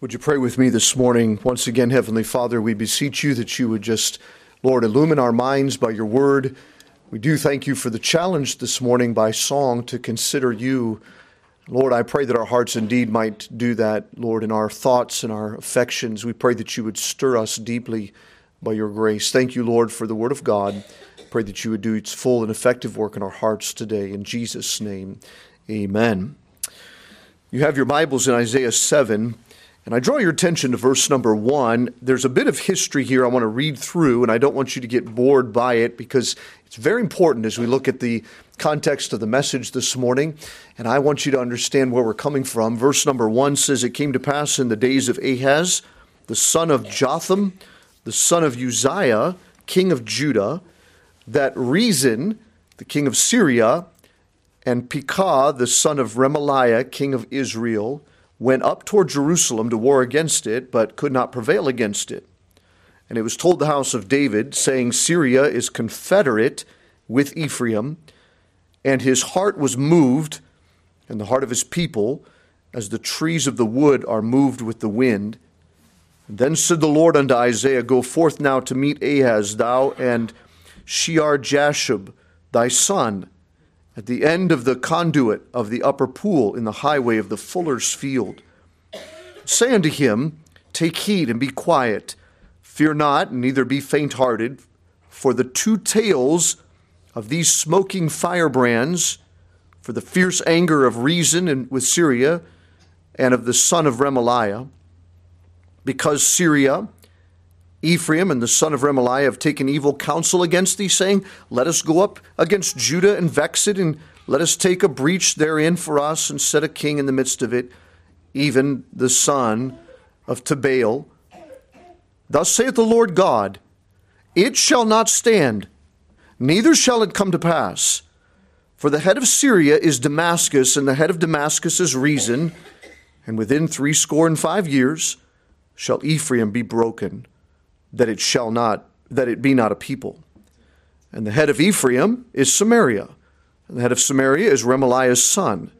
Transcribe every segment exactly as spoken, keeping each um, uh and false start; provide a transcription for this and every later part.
Would you pray with me this morning? Once again, Heavenly Father, we beseech you that you would just, Lord, illumine our minds by your word. We do thank you for the challenge this morning by song to consider you. Lord, I pray that our hearts indeed might do that, Lord, in our thoughts and our affections. We pray that you would stir us deeply by your grace. Thank you, Lord, for the word of God. Pray that you would do its full and effective work in our hearts today. In Jesus' name, amen. You have your Bibles in Isaiah seven. And I draw your attention to verse number one. There's a bit of history here I want to read through, and I don't want you to get bored by it because it's very important as we look at the context of the message this morning. And I want you to understand where we're coming from. Verse number one says, "It came to pass in the days of Ahaz, the son of Jotham, the son of Uzziah, king of Judah, that Rezin, the king of Syria, and Pekah, the son of Remaliah, king of Israel, went up toward Jerusalem to war against it, but could not prevail against it. And it was told the house of David, saying, Syria is confederate with Ephraim, and his heart was moved, and the heart of his people, as the trees of the wood are moved with the wind. And then said the Lord unto Isaiah, Go forth now to meet Ahaz, thou and Shear-Jashub, thy son, at the end of the conduit of the upper pool in the highway of the fuller's field. Say unto him, Take heed and be quiet. Fear not, and neither be faint-hearted, for the two tails of these smoking firebrands, for the fierce anger of Rezin and with Syria, and of the son of Remaliah, because Syria, Ephraim and the son of Remaliah have taken evil counsel against thee, saying, Let us go up against Judah and vex it, and let us take a breach therein for us, and set a king in the midst of it, even the son of Tabeel. Thus saith the Lord God, It shall not stand, neither shall it come to pass. For the head of Syria is Damascus, and the head of Damascus is Rezin, and within threescore and five years shall Ephraim be broken, that it shall not, that it be not a people. And the head of Ephraim is Samaria, and the head of Samaria is Remaliah's son.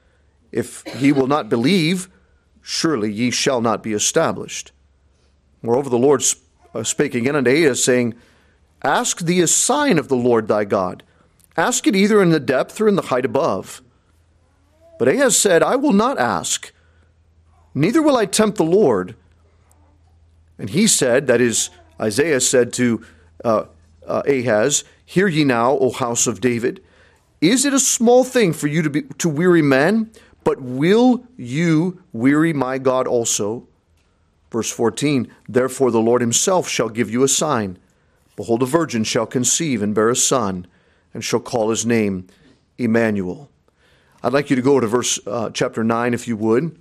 If ye will not believe, surely ye shall not be established. Moreover, the Lord spake again unto Ahaz, saying, Ask thee a sign of the Lord thy God. Ask it either in the depth or in the height above. But Ahaz said, I will not ask, neither will I tempt the Lord. And he said, that is, Isaiah said to uh, uh, Ahaz, Hear ye now, O house of David, is it a small thing for you to be to weary men? But will you weary my God also? Verse fourteen, Therefore the Lord himself shall give you a sign. Behold, a virgin shall conceive and bear a son, and shall call his name Emmanuel. I'd like you to go to verse uh, chapter nine, if you would.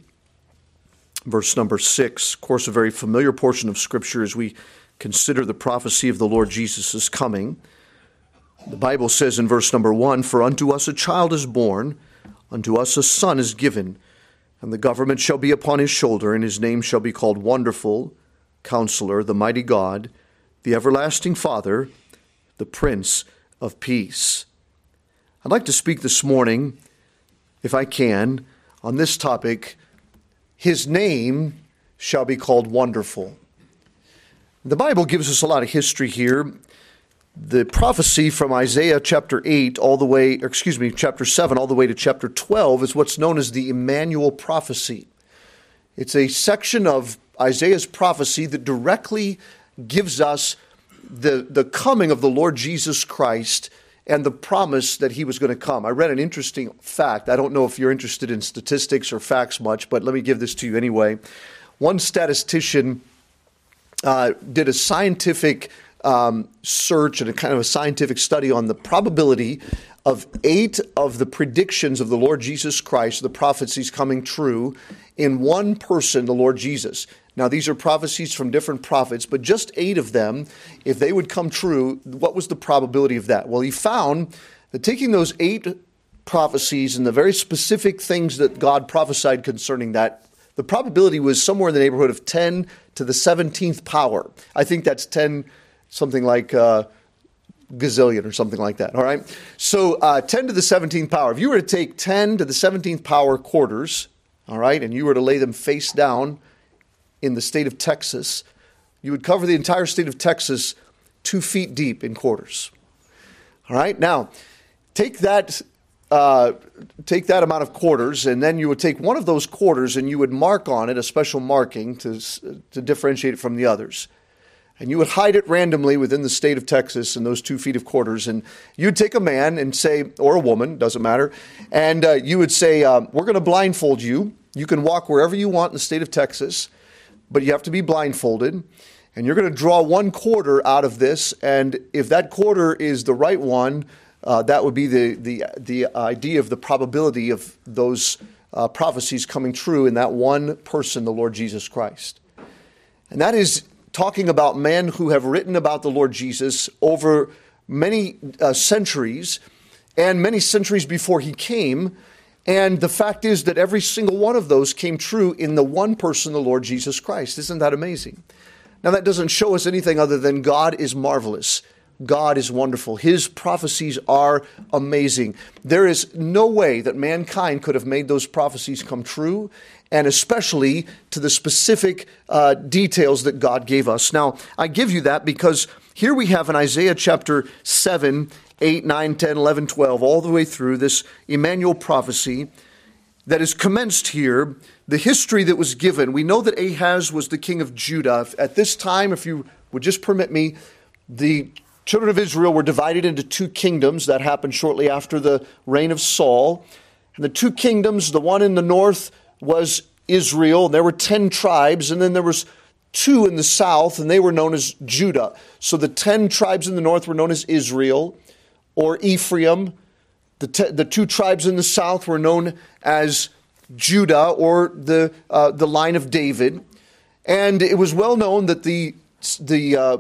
Verse number six, of course, a very familiar portion of Scripture as we consider the prophecy of the Lord Jesus' coming. The Bible says in verse number one, For unto us a child is born, unto us a son is given, and the government shall be upon his shoulder, and his name shall be called Wonderful, Counselor, the Mighty God, the Everlasting Father, the Prince of Peace. I'd like to speak this morning, if I can, on this topic, His name shall be called Wonderful. The Bible gives us a lot of history here. The prophecy from Isaiah chapter eight all the way, or excuse me, chapter seven all the way to chapter twelve is what's known as the Emmanuel prophecy. It's a section of Isaiah's prophecy that directly gives us the, the coming of the Lord Jesus Christ and the promise that he was going to come. I read an interesting fact. I don't know if you're interested in statistics or facts much, but let me give this to you anyway. One statistician uh, did a scientific um, search and a kind of a scientific study on the probability of eight of the predictions of the Lord Jesus Christ, the prophecies coming true, in one person, the Lord Jesus. Now, these are prophecies from different prophets, but just eight of them, if they would come true, what was the probability of that? Well, he found that taking those eight prophecies and the very specific things that God prophesied concerning that, the probability was somewhere in the neighborhood of ten to the seventeenth power. I think that's ten, something like uh, gazillion or something like that, all right? So uh, ten to the seventeenth power. If you were to take ten to the seventeenth power quarters, all right, and you were to lay them face down in the state of Texas, you would cover the entire state of Texas two feet deep in quarters. All right, now take that uh, take that amount of quarters, and then you would take one of those quarters and you would mark on it a special marking to to differentiate it from the others. And you would hide it randomly within the state of Texas in those two feet of quarters. And you'd take a man and say, or a woman, doesn't matter, and uh, you would say, um, we're going to blindfold you. You can walk wherever you want in the state of Texas, but you have to be blindfolded. And you're going to draw one quarter out of this. And if that quarter is the right one, uh, that would be the, the, the idea of the probability of those uh, prophecies coming true in that one person, the Lord Jesus Christ. And that is talking about men who have written about the Lord Jesus over many uh, centuries and many centuries before he came. And the fact is that every single one of those came true in the one person, the Lord Jesus Christ. Isn't that amazing? Now, that doesn't show us anything other than God is marvelous. God is wonderful. His prophecies are amazing. There is no way that mankind could have made those prophecies come true, and especially to the specific uh, details that God gave us. Now, I give you that because here we have in Isaiah chapter seven, eight, nine, ten, eleven, twelve, all the way through this Emmanuel prophecy that is commenced here, the history that was given. We know that Ahaz was the king of Judah. At this time, if you would just permit me, the children of Israel were divided into two kingdoms. That happened shortly after the reign of Saul. And the two kingdoms, the one in the north was Israel. There were ten tribes, and then there was two in the south, and they were known as Judah. So the ten tribes in the north were known as Israel or Ephraim. The, te- the two tribes in the south were known as Judah, or the uh, the line of David. And it was well known that the the uh,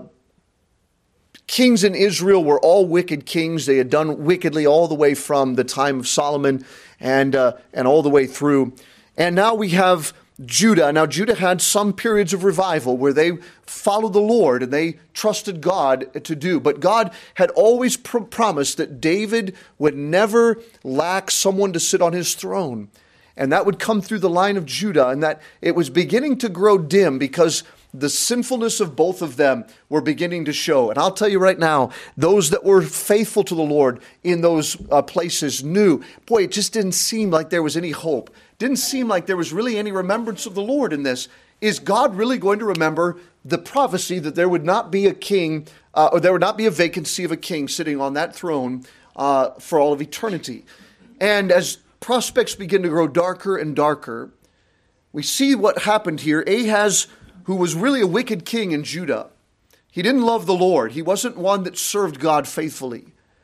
kings in Israel were all wicked kings. They had done wickedly all the way from the time of Solomon and uh, and all the way through. And now we have Judah. Now Judah had some periods of revival where they followed the Lord and they trusted God to do. But God had always pr- promised that David would never lack someone to sit on his throne. And that would come through the line of Judah, and that it was beginning to grow dim because the sinfulness of both of them were beginning to show. And I'll tell you right now, those that were faithful to the Lord in those uh, places knew, boy, it just didn't seem like there was any hope. Didn't seem like there was really any remembrance of the Lord in this. Is God really going to remember the prophecy that there would not be a king, uh, or there would not be a vacancy of a king sitting on that throne uh, for all of eternity? And as prospects begin to grow darker and darker, we see what happened here. Ahaz, who was really a wicked king in Judah, he didn't love the Lord. He wasn't one that served God faithfully.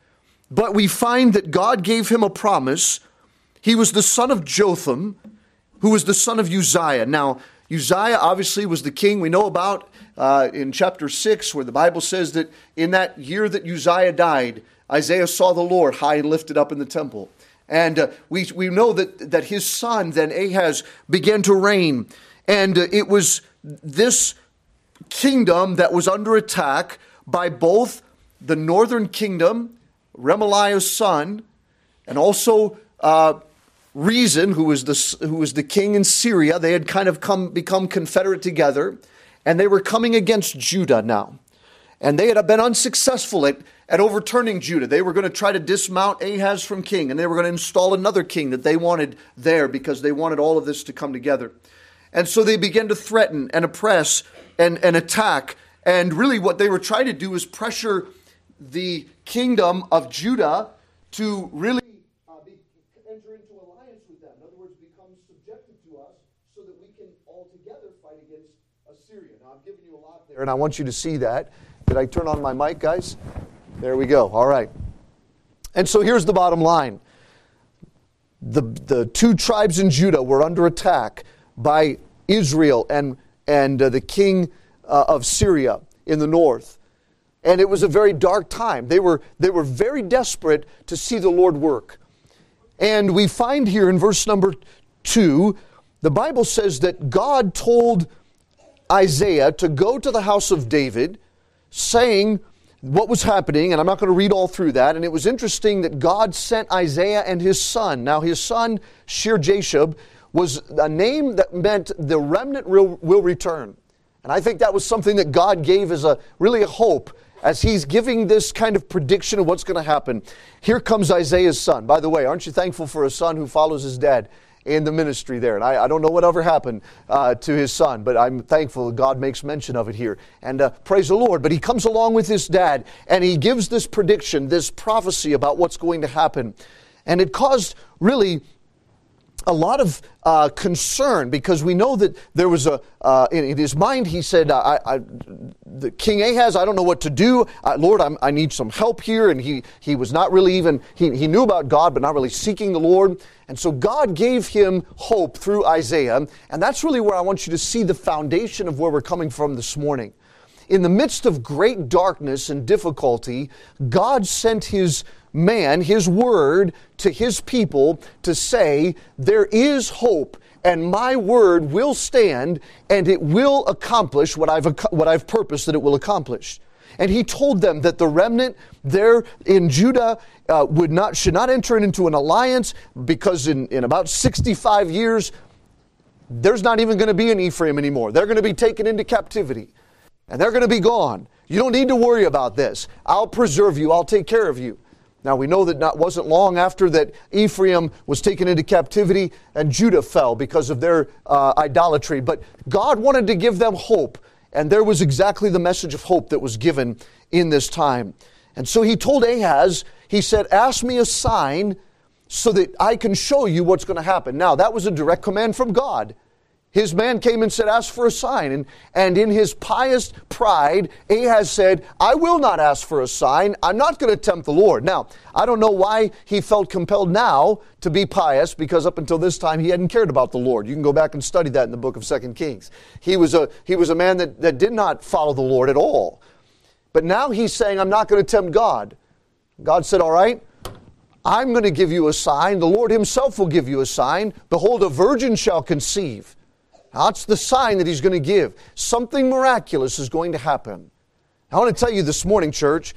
But we find that God gave him a promise. He was the son of Jotham, who was the son of Uzziah. Now, Uzziah obviously was the king we know about uh, in chapter six, where the Bible says that in that year that Uzziah died, Isaiah saw the Lord high and lifted up in the temple. And uh, we we know that, that his son, then Ahaz, began to reign. And uh, it was this kingdom that was under attack by both the northern kingdom, Remaliah's son, and also uh, Rezin, who was the who was the king in Syria. They had kind of come become confederate together, and they were coming against Judah now. And they had been unsuccessful at, at overturning Judah. They were going to try to dismount Ahaz from king, and they were going to install another king that they wanted there because they wanted all of this to come together. And so they began to threaten and oppress and, and attack. And really what they were trying to do is pressure the kingdom of Judah to really uh, be, enter into alliance with them. In other words, become subjected to us so that we can all together fight against Assyria. Now, I'm giving you a lot there, and I want you to see that. Did I turn on my mic, guys? There we go. All right. And so here's the bottom line. The, the two tribes in Judah were under attack by Israel and, and uh, the king uh, of Syria in the north. And it was a very dark time. They were, they were very desperate to see the Lord work. And we find here in verse number two, the Bible says that God told Isaiah to go to the house of David, saying what was happening, and I'm not going to read all through that. And it was interesting that God sent Isaiah and his son. Now his son, Shear-Jashub, was a name that meant the remnant will, will return. And I think that was something that God gave as a really a hope as he's giving this kind of prediction of what's going to happen. Here comes Isaiah's son. By the way, aren't you thankful for a son who follows his dad in the ministry there? And I, I don't know what ever happened uh, to his son, but I'm thankful that God makes mention of it here. And uh, praise the Lord. But he comes along with his dad, and he gives this prediction, this prophecy about what's going to happen. And it caused really a lot of uh, concern, because we know that there was a, uh, in, in his mind, he said, I, I, the King Ahaz, I don't know what to do. Uh, Lord, I'm, I need some help here. And he, he was not really even, he, he knew about God, but not really seeking the Lord. And so God gave him hope through Isaiah. And that's really where I want you to see the foundation of where we're coming from this morning. In the midst of great darkness and difficulty, God sent his man, his word, to his people to say, there is hope, and my word will stand, and it will accomplish what I've, what I've purposed that it will accomplish. And he told them that the remnant there in Judah uh, would not, should not enter into an alliance, because in, in about sixty-five years, there's not even going to be an Ephraim anymore. They're going to be taken into captivity, and they're going to be gone. You don't need to worry about this. I'll preserve you. I'll take care of you. Now, we know that it wasn't long after that Ephraim was taken into captivity and Judah fell because of their uh, idolatry. But God wanted to give them hope, and there was exactly the message of hope that was given in this time. And so he told Ahaz, he said, ask me a sign so that I can show you what's going to happen. Now, that was a direct command from God. His man came and said, ask for a sign. And, and in his pious pride, Ahaz said, I will not ask for a sign. I'm not going to tempt the Lord. Now, I don't know why he felt compelled now to be pious, because up until this time he hadn't cared about the Lord. You can go back and study that in the book of Second Kings. He was a, he was a man that, that did not follow the Lord at all. But now he's saying, I'm not going to tempt God. God said, all right, I'm going to give you a sign. The Lord himself will give you a sign. Behold, a virgin shall conceive. That's the sign that he's going to give. Something miraculous is going to happen. I want to tell you this morning, church,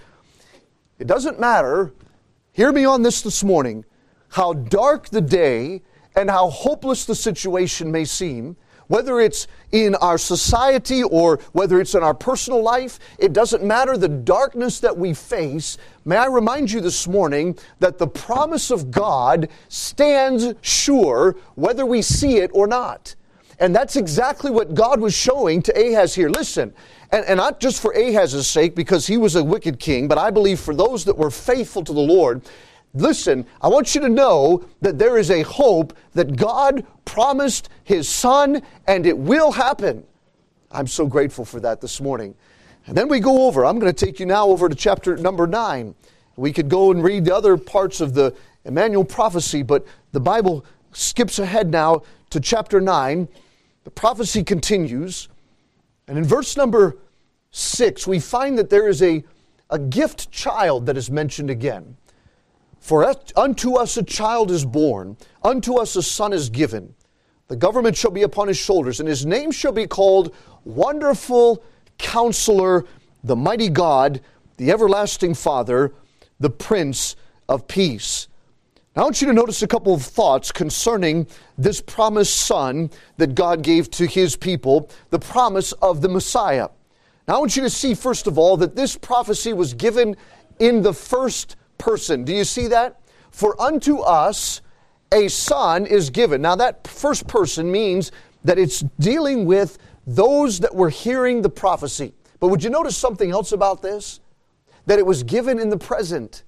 it doesn't matter, hear me on this this morning, how dark the day and how hopeless the situation may seem, whether it's in our society or whether it's in our personal life, it doesn't matter the darkness that we face. May I remind you this morning that the promise of God stands sure whether we see it or not. And that's exactly what God was showing to Ahaz here. Listen, and, and not just for Ahaz's sake, because he was a wicked king, but I believe for those that were faithful to the Lord. Listen, I want you to know that there is a hope that God promised his son, and it will happen. I'm so grateful for that this morning. And then we go over, I'm going to take you now over to chapter number nine. We could go and read the other parts of the Emmanuel prophecy, but the Bible skips ahead now to chapter nine. The prophecy continues, and in verse number six, we find that there is a, a gift child that is mentioned again. For unto us a child is born, unto us a son is given. The government shall be upon his shoulders, and his name shall be called Wonderful Counselor, the Mighty God, the Everlasting Father, the Prince of Peace. Now, I want you to notice a couple of thoughts concerning this promised son that God gave to his people, the promise of the Messiah. Now, I want you to see, first of all, that this prophecy was given in the first person. Do you see that? For unto us a son is given. Now, that first person means that it's dealing with those that were hearing the prophecy. But would you notice something else about this? That it was given in the present.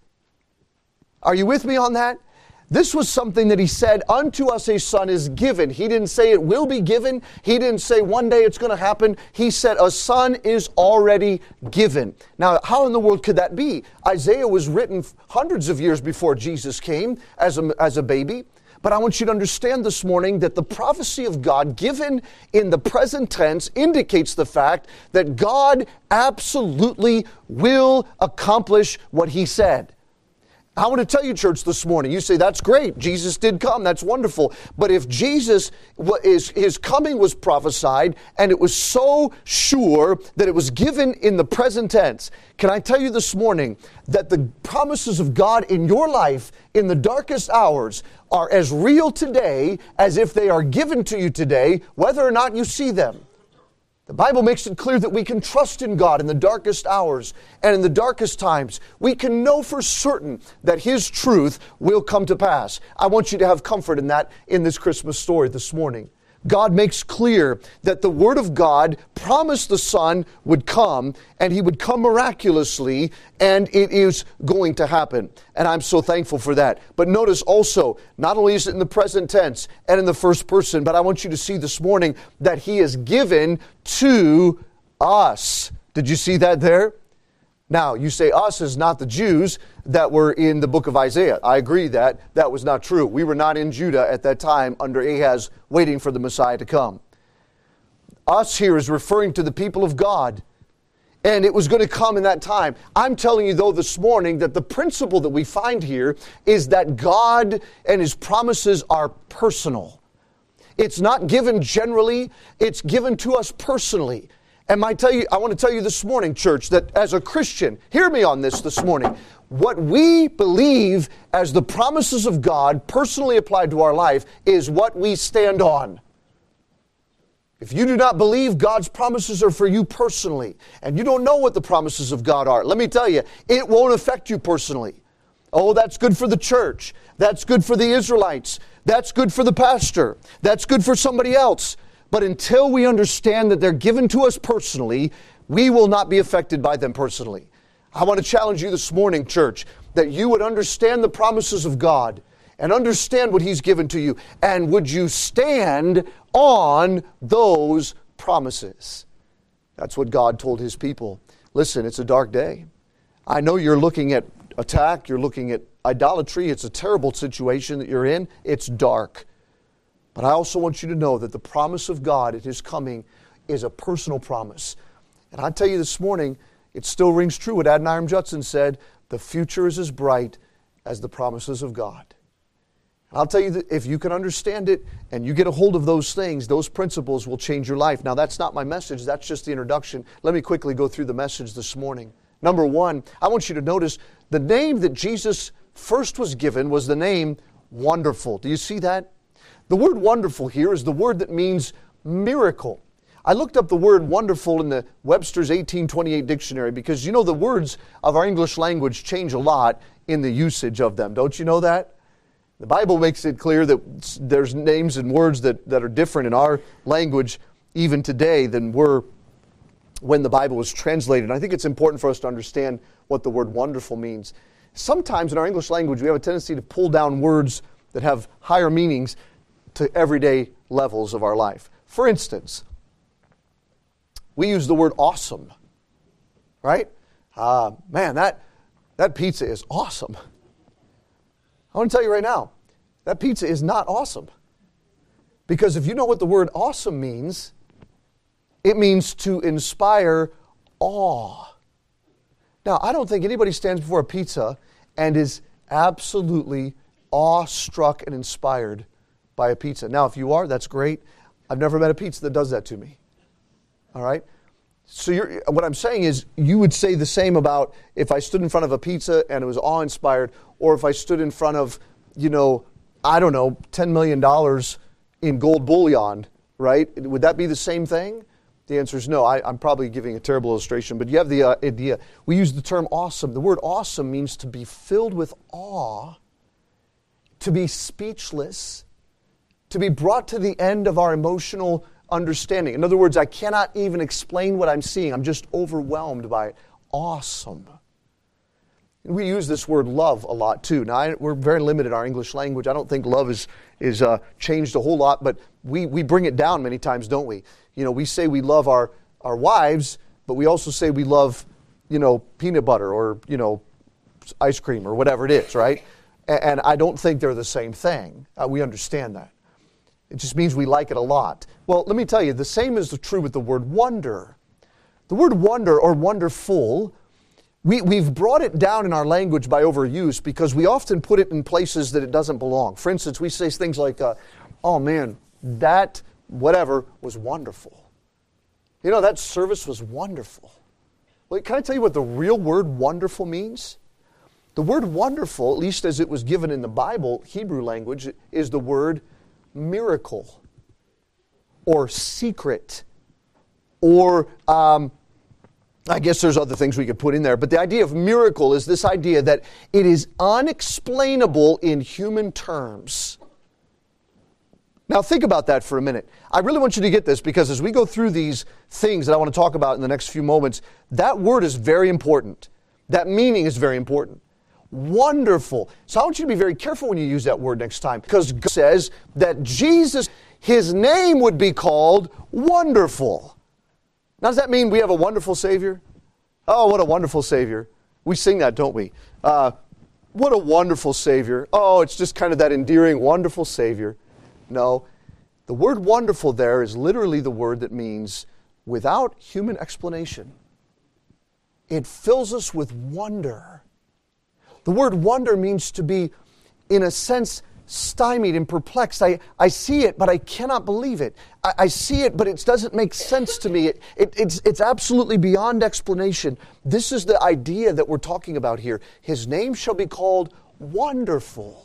Are you with me on that? This was something that he said, unto us a son is given. He didn't say it will be given. He didn't say one day it's going to happen. He said a son is already given. Now, how in the world could that be? Isaiah was written hundreds of years before Jesus came as a, as a baby. But I want you to understand this morning that the prophecy of God given in the present tense indicates the fact that God absolutely will accomplish what he said. I want to tell you, church, this morning, you say, that's great. Jesus did come. That's wonderful. But if Jesus, is, his coming was prophesied, and it was so sure that it was given in the present tense, can I tell you this morning that the promises of God in your life in the darkest hours are as real today as if they are given to you today, whether or not you see them? The Bible makes it clear that we can trust in God in the darkest hours and in the darkest times. We can know for certain that His truth will come to pass. I want you to have comfort in that in this Christmas story this morning. God makes clear that the Word of God promised the Son would come, and He would come miraculously, and it is going to happen. And I'm so thankful for that. But notice also, not only is it in the present tense and in the first person, but I want you to see this morning that He is given to us. Did you see that there? Now, you say us is not the Jews that were in the book of Isaiah. I agree that that was not true. We were not in Judah at that time under Ahaz waiting for the Messiah to come. Us here is referring to the people of God. And it was going to come in that time. I'm telling you, though, this morning that the principle that we find here is that God and His promises are personal. It's not given generally. It's given to us personally. And I tell you, I want to tell you this morning, church, that as a Christian, hear me on this this morning, what we believe as the promises of God personally applied to our life is what we stand on. If you do not believe God's promises are for you personally, and you don't know what the promises of God are, let me tell you, it won't affect you personally. Oh, that's good for the church. That's good for the Israelites. That's good for the pastor. That's good for somebody else. But until we understand that they're given to us personally, we will not be affected by them personally. I want to challenge you this morning, church, that you would understand the promises of God and understand what He's given to you. And would you stand on those promises? That's what God told His people. Listen, it's a dark day. I know you're looking at attack, you're looking at idolatry. It's a terrible situation that you're in. It's dark. But I also want you to know that the promise of God at His coming is a personal promise. And I tell you this morning, it still rings true what Adoniram Judson said, the future is as bright as the promises of God. And I'll tell you that if you can understand it and you get a hold of those things, those principles will change your life. Now, that's not my message. That's just the introduction. Let me quickly go through the message this morning. Number one, I want you to notice the name that Jesus first was given was the name Wonderful. Do you see that? The word wonderful here is the word that means miracle. I looked up the word wonderful in the Webster's eighteen twenty-eight dictionary because, you know, the words of our English language change a lot in the usage of them. Don't you know that? The Bible makes it clear that there's names and words that, that are different in our language even today than were when the Bible was translated. And I think it's important for us to understand what the word wonderful means. Sometimes in our English language we have a tendency to pull down words that have higher meanings to everyday levels of our life. For instance, we use the word awesome, right? Uh, man, that, that pizza is awesome. I want to tell you right now, that pizza is not awesome. Because if you know what the word awesome means, it means to inspire awe. Now, I don't think anybody stands before a pizza and is absolutely awestruck and inspired by a pizza. Now, if you are, that's great. I've never met a pizza that does that to me. All right? So you're, what I'm saying is you would say the same about if I stood in front of a pizza and it was awe-inspired, or if I stood in front of, you know, I don't know, ten million dollars in gold bullion, right? Would that be the same thing? The answer is no. I, I'm probably giving a terrible illustration, but you have the uh, idea. We use the term awesome. The word awesome means to be filled with awe, to be speechless, to be brought to the end of our emotional understanding. In other words, I cannot even explain what I'm seeing. I'm just overwhelmed by it. Awesome. And we use this word love a lot too. Now, I, we're very limited in our English language. I don't think love is, is uh, changed a whole lot, but we, we bring it down many times, don't we? You know, we say we love our, our wives, but we also say we love, you know, peanut butter or, you know, ice cream or whatever it is, right? And, and I don't think they're the same thing. Uh, we understand that. It just means we like it a lot. Well, let me tell you, the same is true with the word wonder. The word wonder or wonderful We, we've brought it down in our language by overuse because we often put it in places that it doesn't belong. For instance, we say things like, uh, oh man, that whatever was wonderful. You know, that service was wonderful. Well, can I tell you what the real word wonderful means? The word wonderful, at least as it was given in the Bible, Hebrew language, is the word miracle or secret or um, I guess there's other things we could put in there, but the idea of miracle is this idea that it is unexplainable in human terms. Now think about that for a minute. I really want you to get this because as we go through these things that I want to talk about in the next few moments, that word is very important. That meaning is very important. Wonderful. So I want you to be very careful when you use that word next time because God says that Jesus, His name would be called Wonderful. Now, does that mean we have a wonderful Savior? Oh, what a wonderful Savior. We sing that, don't we? Uh, what a wonderful Savior. Oh, it's just kind of that endearing, wonderful Savior. No, the word wonderful there is literally the word that means without human explanation. It fills us with wonder. The word wonder means to be, in a sense, stymied and perplexed. I, I see it, but I cannot believe it. I, I see it, but it doesn't make sense to me. It, it, it's, it's absolutely beyond explanation. This is the idea that we're talking about here. His name shall be called Wonderful.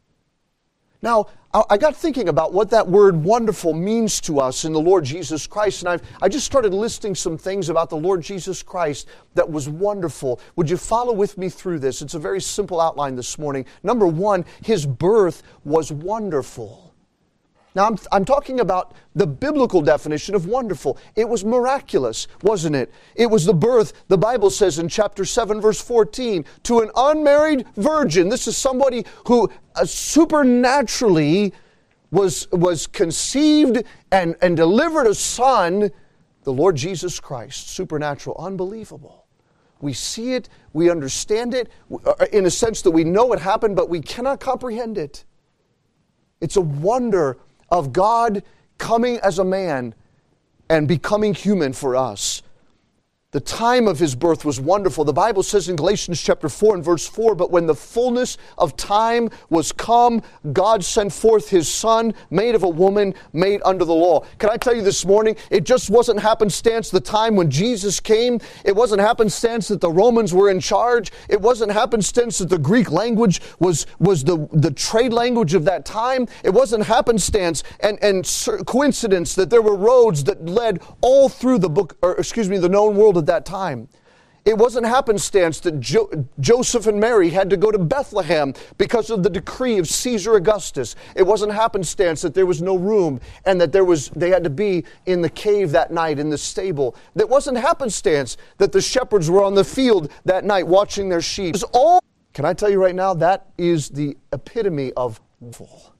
Now, I, I got thinking about what that word wonderful means to us in the Lord Jesus Christ, and I've, I just started listing some things about the Lord Jesus Christ that was wonderful. Would you follow with me through this? It's a very simple outline this morning. Number one, His birth was wonderful. Now, I'm, I'm talking about the biblical definition of wonderful. It was miraculous, wasn't it? It was the birth, the Bible says in chapter seven, verse fourteen, to an unmarried virgin. This is somebody who uh, supernaturally was, was conceived and, and delivered a son, the Lord Jesus Christ. Supernatural, unbelievable. We see it, we understand it, in a sense that we know it happened, but we cannot comprehend it. It's a wonder of God coming as a man and becoming human for us. The time of His birth was wonderful. The Bible says in Galatians chapter four and verse four, but when the fullness of time was come, God sent forth His Son, made of a woman, made under the law. Can I tell you this morning, it just wasn't happenstance the time when Jesus came. It wasn't happenstance that the Romans were in charge. It wasn't happenstance that the Greek language was, was the, the trade language of that time. It wasn't happenstance and, and coincidence that there were roads that led all through the book, or excuse me, the known world at that time. It wasn't happenstance that jo- Joseph and Mary had to go to Bethlehem because of the decree of Caesar Augustus. It wasn't happenstance that there was no room and that there was they had to be in the cave that night in the stable. It wasn't happenstance that the shepherds were on the field that night watching their sheep. It was all, can I tell you right now, that is the epitome of wonderful.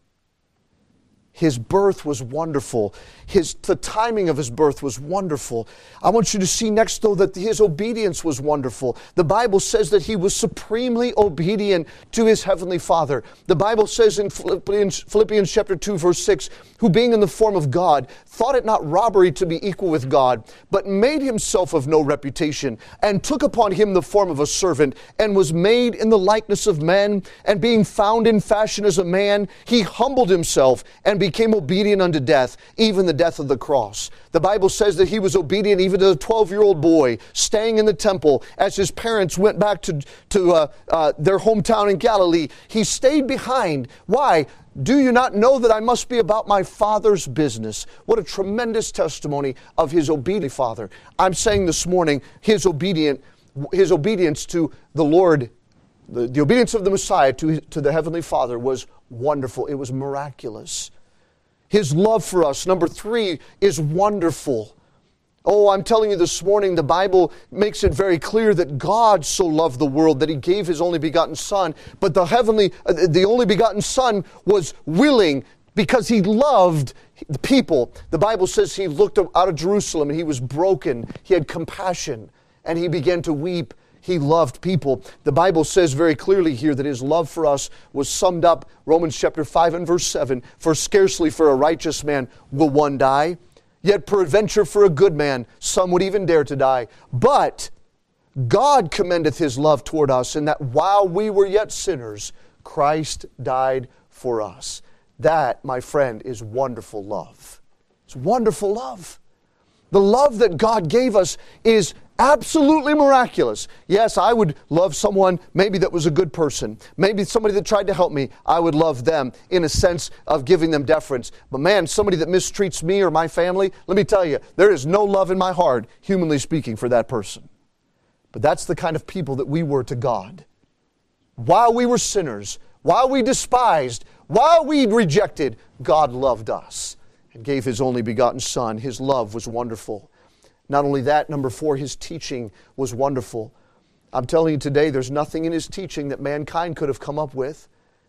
His birth was wonderful. His, the timing of His birth was wonderful. I want you to see next, though, that His obedience was wonderful. The Bible says that He was supremely obedient to His Heavenly Father. The Bible says in Philippians, Philippians chapter two, verse six, who being in the form of God, thought it not robbery to be equal with God, but made Himself of no reputation, and took upon Him the form of a servant, and was made in the likeness of men, and being found in fashion as a man, He humbled Himself, and became obedient unto death, even the death of the cross. The Bible says that He was obedient even to the twelve-year-old boy staying in the temple as his parents went back to, to uh, uh, their hometown in Galilee. He stayed behind. Why? Do you not know that I must be about my Father's business? What a tremendous testimony of His obedient Father. I'm saying this morning, His obedient, His obedience to the Lord, the, the obedience of the Messiah to, to the Heavenly Father was wonderful. It was miraculous. His love for us, number three, is wonderful. Oh, I'm telling you this morning, the Bible makes it very clear that God so loved the world that He gave His only begotten Son. But the heavenly, uh, the only begotten Son was willing because He loved the people. The Bible says He looked out of Jerusalem and He was broken. He had compassion and He began to weep. He loved people. The Bible says very clearly here that His love for us was summed up, Romans chapter five and verse seven, for scarcely for a righteous man will one die, yet peradventure for a good man some would even dare to die. But God commendeth His love toward us, in that while we were yet sinners, Christ died for us. That, my friend, is wonderful love. It's wonderful love. The love that God gave us is absolutely miraculous. Yes, I would love someone maybe that was a good person. Maybe somebody that tried to help me. I would love them in a sense of giving them deference. But man, somebody that mistreats me or my family, let me tell you, there is no love in my heart, humanly speaking, for that person. But that's the kind of people that we were to God. While we were sinners, while we despised, while we rejected, God loved us and gave His only begotten Son. His love was wonderful. Not only that, number four, His teaching was wonderful. I'm telling you today, there's nothing in His teaching that mankind could have come up with.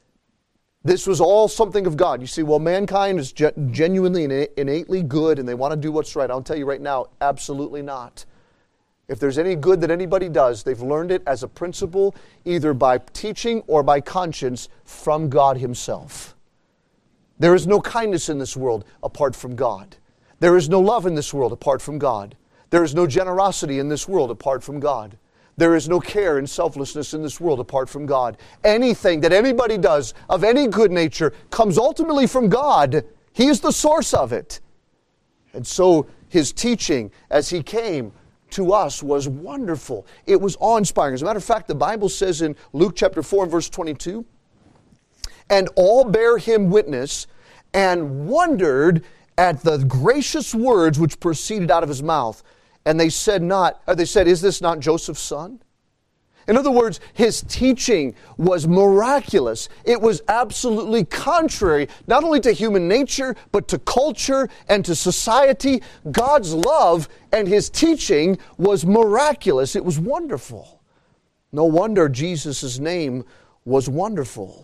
This was all something of God. You see, well, mankind is genuinely and innately good and they want to do what's right. I'll tell you right now, absolutely not. If there's any good that anybody does, they've learned it as a principle, either by teaching or by conscience from God Himself. There is no kindness in this world apart from God. There is no love in this world apart from God. There is no generosity in this world apart from God. There is no care and selflessness in this world apart from God. Anything that anybody does of any good nature comes ultimately from God. He is the source of it. And so His teaching as He came to us was wonderful. It was awe-inspiring. As a matter of fact, the Bible says in Luke chapter four and verse twenty-two, "And all bare Him witness, and wondered at the gracious words which proceeded out of His mouth. And they said not, or they said, Is this not Joseph's son?" In other words, His teaching was miraculous. It was absolutely contrary, not only to human nature, but to culture and to society. God's love and His teaching was miraculous. It was wonderful. No wonder Jesus' name was wonderful.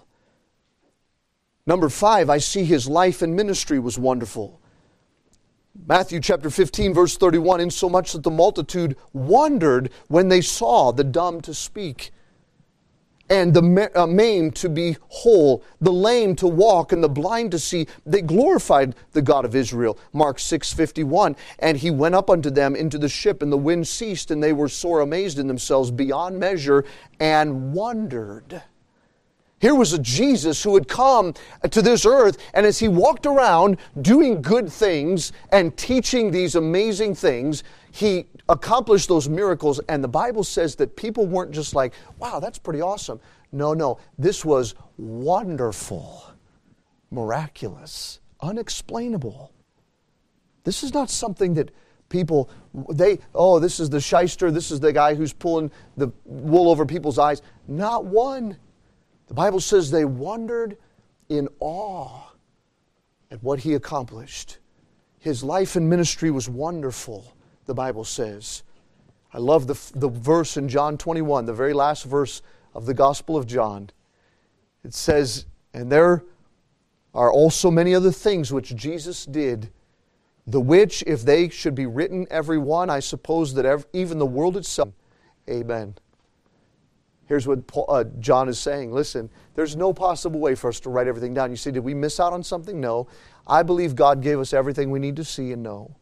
Number five, I see His life and ministry was wonderful. Matthew chapter fifteen, verse thirty-one, "Insomuch that the multitude wondered when they saw the dumb to speak, and the uh, maimed to be whole, the lame to walk, and the blind to see. They glorified the God of Israel." Mark six fifty-one, "And He went up unto them into the ship, and the wind ceased, and they were sore amazed in themselves beyond measure, and wondered." Here was a Jesus who had come to this earth, and as He walked around doing good things and teaching these amazing things, He accomplished those miracles. And the Bible says that people weren't just like, wow, that's pretty awesome. No, no, this was wonderful, miraculous, unexplainable. This is not something that people, they, oh, this is the shyster, this is the guy who's pulling the wool over people's eyes. Not one. The Bible says they wondered in awe at what He accomplished. His life and ministry was wonderful, the Bible says. I love the, the verse in John twenty-one, the very last verse of the Gospel of John. It says, "And there are also many other things which Jesus did, the which, if they should be written every one, I suppose that every, even the world itself." Amen. Here's what Paul, uh, John is saying. Listen, there's no possible way for us to write everything down. You say, did we miss out on something? No. I believe God gave us everything we need to see and know.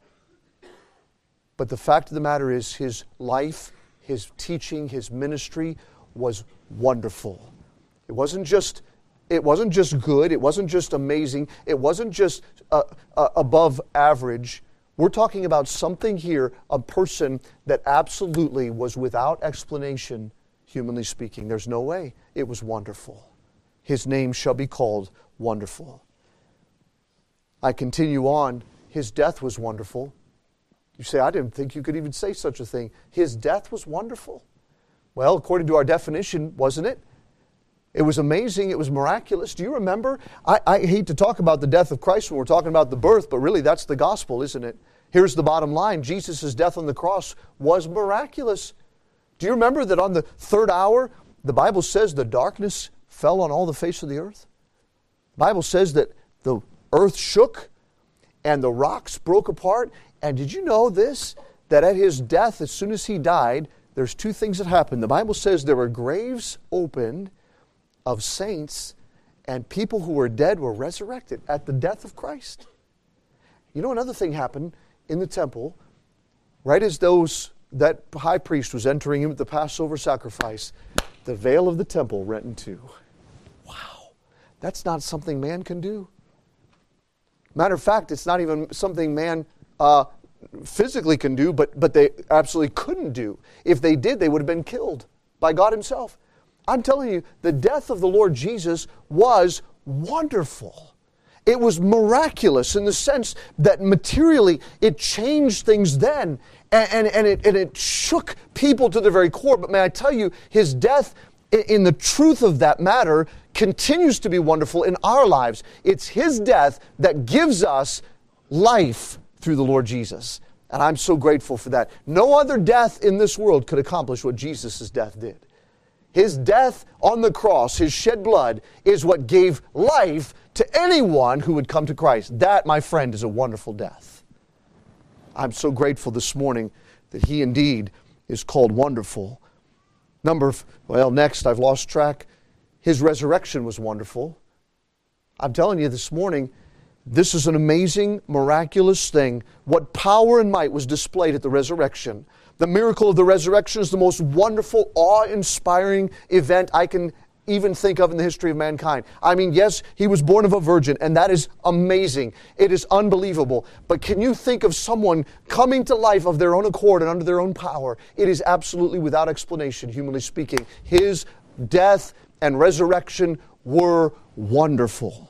But the fact of the matter is, His life, His teaching, His ministry was wonderful. It wasn't just, it wasn't just good. It wasn't just amazing. It wasn't just uh, uh, above average. We're talking about something here, a person that absolutely was without explanation. Humanly speaking, there's no way. It was wonderful. His name shall be called Wonderful. I continue on. His death was wonderful. You say, I didn't think you could even say such a thing. His death was wonderful. Well, according to our definition, wasn't it? It was amazing. It was miraculous. Do you remember? I, I hate to talk about the death of Christ when we're talking about the birth, but really that's the gospel, isn't it? Here's the bottom line. Jesus' death on the cross was miraculous. Do you remember that on the third hour, the Bible says the darkness fell on all the face of the earth? The Bible says that the earth shook and the rocks broke apart. And did you know this? That at His death, as soon as He died, there's two things that happened. The Bible says there were graves opened of saints, and people who were dead were resurrected at the death of Christ. You know, another thing happened in the temple, right as those that high priest was entering in with the Passover sacrifice, the veil of the temple rent in two. Wow. That's not something man can do. Matter of fact, it's not even something man uh, physically can do, but, but they absolutely couldn't do. If they did, they would have been killed by God himself. I'm telling you, the death of the Lord Jesus was wonderful. It was miraculous in the sense that materially it changed things then, and, and, and, it, and it shook people to their very core. But may I tell you, his death, in the truth of that matter, continues to be wonderful in our lives. It's his death that gives us life through the Lord Jesus. And I'm so grateful for that. No other death in this world could accomplish what Jesus' death did. His death on the cross, his shed blood, is what gave life to anyone who would come to Christ. That, my friend, is a wonderful death. I'm so grateful this morning that he indeed is called wonderful. Number, well, next, I've lost track. His resurrection was wonderful. I'm telling you this morning, this is an amazing, miraculous thing. What power and might was displayed at the resurrection. The miracle of the resurrection is the most wonderful, awe-inspiring event I can even think of in the history of mankind. I mean, yes, he was born of a virgin, and that is amazing. It is unbelievable. But can you think of someone coming to life of their own accord and under their own power? It is absolutely without explanation, humanly speaking. His death and resurrection were wonderful.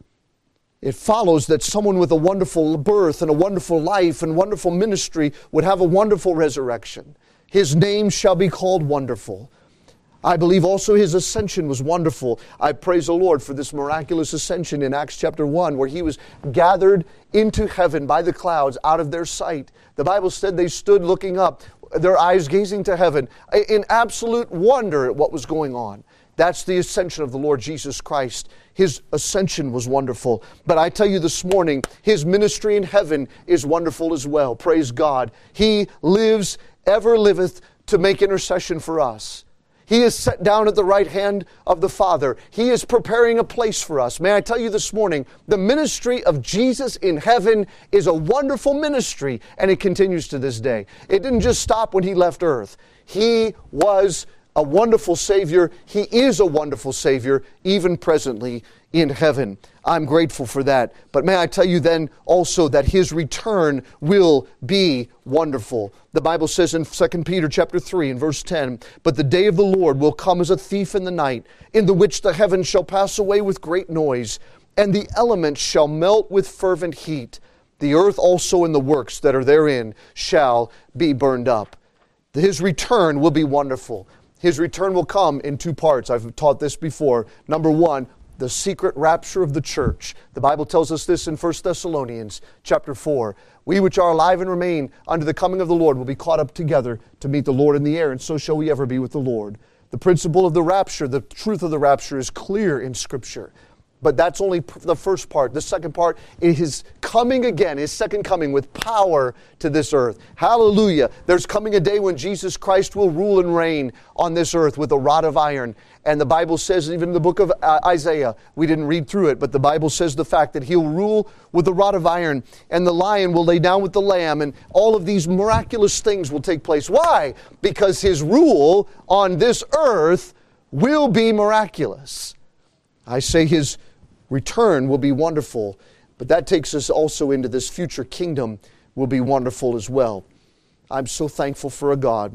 It follows that someone with a wonderful birth and a wonderful life and wonderful ministry would have a wonderful resurrection. His name shall be called Wonderful. I believe also his ascension was wonderful. I praise the Lord for this miraculous ascension in Acts chapter one, where he was gathered into heaven by the clouds out of their sight. The Bible said they stood looking up, their eyes gazing to heaven, in absolute wonder at what was going on. That's the ascension of the Lord Jesus Christ. His ascension was wonderful. But I tell you this morning, his ministry in heaven is wonderful as well. Praise God. He lives, ever liveth, to make intercession for us. He is set down at the right hand of the Father. He is preparing a place for us. May I tell you this morning, the ministry of Jesus in heaven is a wonderful ministry, and it continues to this day. It didn't just stop when he left earth. He was a wonderful Savior. He is a wonderful Savior, even presently in heaven. I'm grateful for that. But may I tell you then also that his return will be wonderful. The Bible says in Second Peter chapter three and verse ten, "But the day of the Lord will come as a thief in the night, in the which the heavens shall pass away with great noise, and the elements shall melt with fervent heat. The earth also and the works that are therein shall be burned up." His return will be wonderful. His return will come in two parts. I've taught this before. Number one, the secret rapture of the church. The Bible tells us this in First Thessalonians chapter four. "We which are alive and remain unto the coming of the Lord will be caught up together to meet the Lord in the air, and so shall we ever be with the Lord." The principle of the rapture, the truth of the rapture is clear in Scripture. But that's only the first part. The second part is his coming again, his second coming with power to this earth. Hallelujah. There's coming a day when Jesus Christ will rule and reign on this earth with a rod of iron. And the Bible says, even in the book of Isaiah, we didn't read through it, but the Bible says the fact that he'll rule with a rod of iron, and the lion will lay down with the lamb, and all of these miraculous things will take place. Why? Because his rule on this earth will be miraculous. I say his return will be wonderful, but that takes us also into this future kingdom will be wonderful as well. I'm so thankful for a God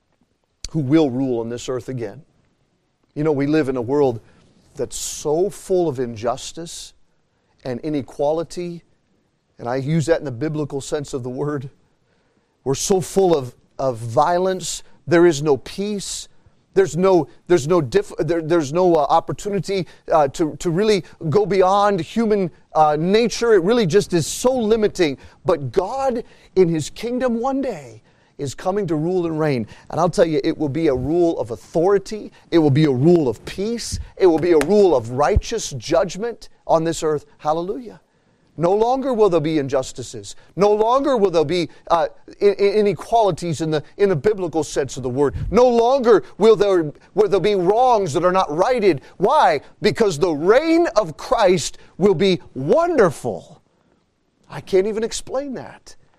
who will rule on this earth again. You know, we live in a world that's so full of injustice and inequality, and I use that in the biblical sense of the word. We're so full of, of violence. There is no peace. There's no, there's no, diff, there, there's no uh, opportunity uh, to, to really go beyond human uh, nature. It really just is so limiting. But God, in his kingdom one day, is coming to rule and reign. And I'll tell you, it will be a rule of authority. It will be a rule of peace. It will be a rule of righteous judgment on this earth. Hallelujah. No longer will there be injustices. No longer will there be uh, inequalities in the in the biblical sense of the word. No longer will there will there be wrongs that are not righted. Why? Because the reign of Christ will be wonderful. I can't even explain that.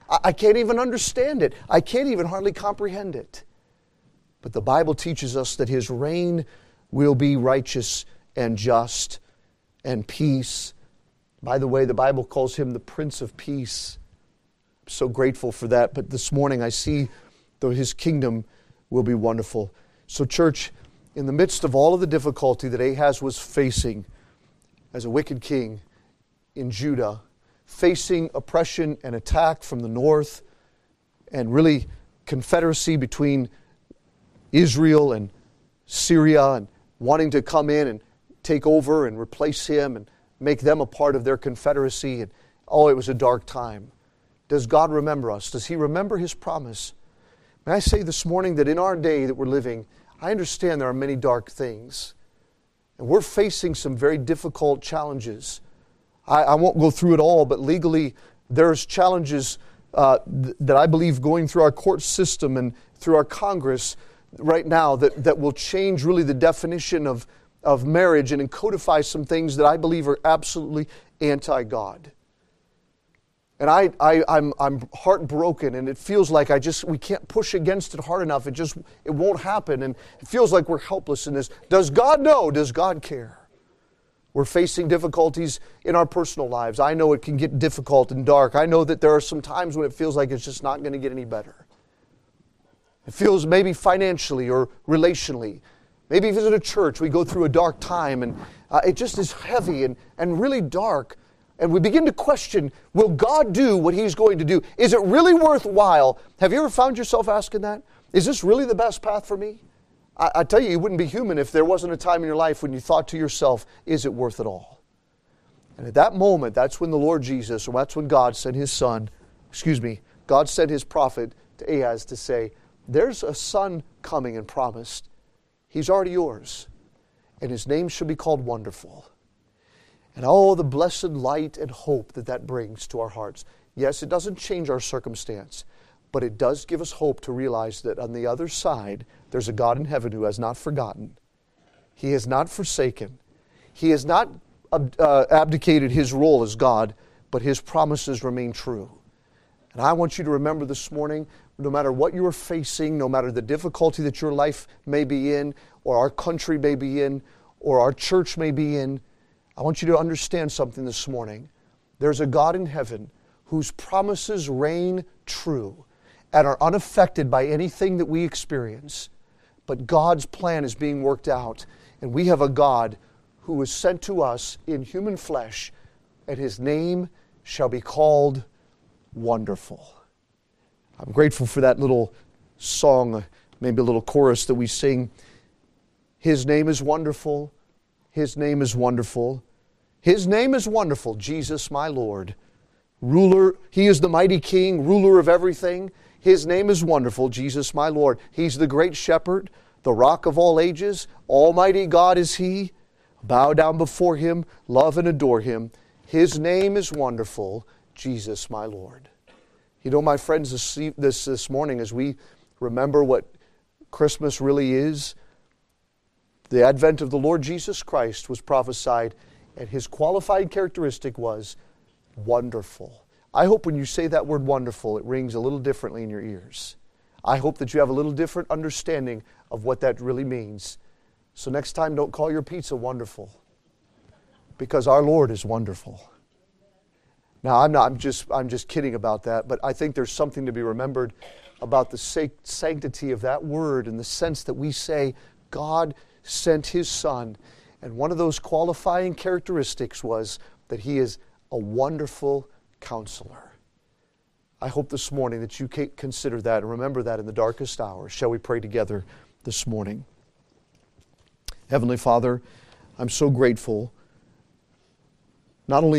I, I can't even understand it. I can't even hardly comprehend it. But the Bible teaches us that His reign will be righteous and just and peace. By the way, the Bible calls Him the Prince of Peace. I'm so grateful for that. But this morning I see that His kingdom will be wonderful. So church, in the midst of all of the difficulty that Ahaz was facing as a wicked king in Judah, facing oppression and attack from the north, and really confederacy between Israel and Syria, and wanting to come in and take over and replace him and make them a part of their confederacy. And oh, it was a dark time. Does God remember us? Does He remember His promise? May I say this morning that in our day that we're living, I understand there are many dark things. And we're facing some very difficult challenges. I, I won't go through it all, but legally there's challenges uh, th- that I believe going through our court system and through our Congress right now that, that will change really the definition of, of marriage and codify some things that I believe are absolutely anti-God. And I, I, I'm, I'm heartbroken, and it feels like I just we can't push against it hard enough. It just it won't happen, and it feels like we're helpless in this. Does God know? Does God care? We're facing difficulties in our personal lives. I know it can get difficult and dark. I know that there are some times when it feels like it's just not going to get any better. It feels maybe financially or relationally. Maybe if it's at a church, we go through a dark time, and uh, it just is heavy and, and really dark. And we begin to question, will God do what He's going to do? Is it really worthwhile? Have you ever found yourself asking that? Is this really the best path for me? I, I tell you, you wouldn't be human if there wasn't a time in your life when you thought to yourself, is it worth it all? And at that moment, that's when the Lord Jesus, or that's when God sent His Son, excuse me, God sent His prophet to Ahaz to say, there's a son coming and promised. He's already yours. And His name shall be called Wonderful. And oh, the blessed light and hope that that brings to our hearts. Yes, it doesn't change our circumstance, but it does give us hope to realize that on the other side, there's a God in heaven who has not forgotten. He has not forsaken. He has not uh, abdicated His role as God, but His promises remain true. And I want you to remember this morning, no matter what you are facing, no matter the difficulty that your life may be in, or our country may be in, or our church may be in, I want you to understand something this morning. There's a God in heaven whose promises reign true and are unaffected by anything that we experience. But God's plan is being worked out, and we have a God who was sent to us in human flesh, and His name shall be called Wonderful. I'm grateful for that little song, maybe a little chorus that we sing. His name is wonderful. His name is wonderful. His name is wonderful, Jesus my Lord. Ruler, He is the mighty King, ruler of everything. His name is wonderful, Jesus my Lord. He's the great shepherd, the rock of all ages. Almighty God is He. Bow down before Him, love and adore Him. His name is wonderful, Jesus my Lord. You know, my friends, this, this, this morning as we remember what Christmas really is, the advent of the Lord Jesus Christ was prophesied, and His qualified characteristic was wonderful. I hope when you say that word wonderful, it rings a little differently in your ears. I hope that you have a little different understanding of what that really means. So next time, don't call your pizza wonderful, because our Lord is wonderful. Now, I'm not, I'm just, I'm just kidding about that, but I think there's something to be remembered about the sanctity of that word, in the sense that we say God sent His Son. And one of those qualifying characteristics was that He is a wonderful counselor. I hope this morning that you consider that and remember that in the darkest hours. Shall we pray together this morning? Heavenly Father, I'm so grateful, not only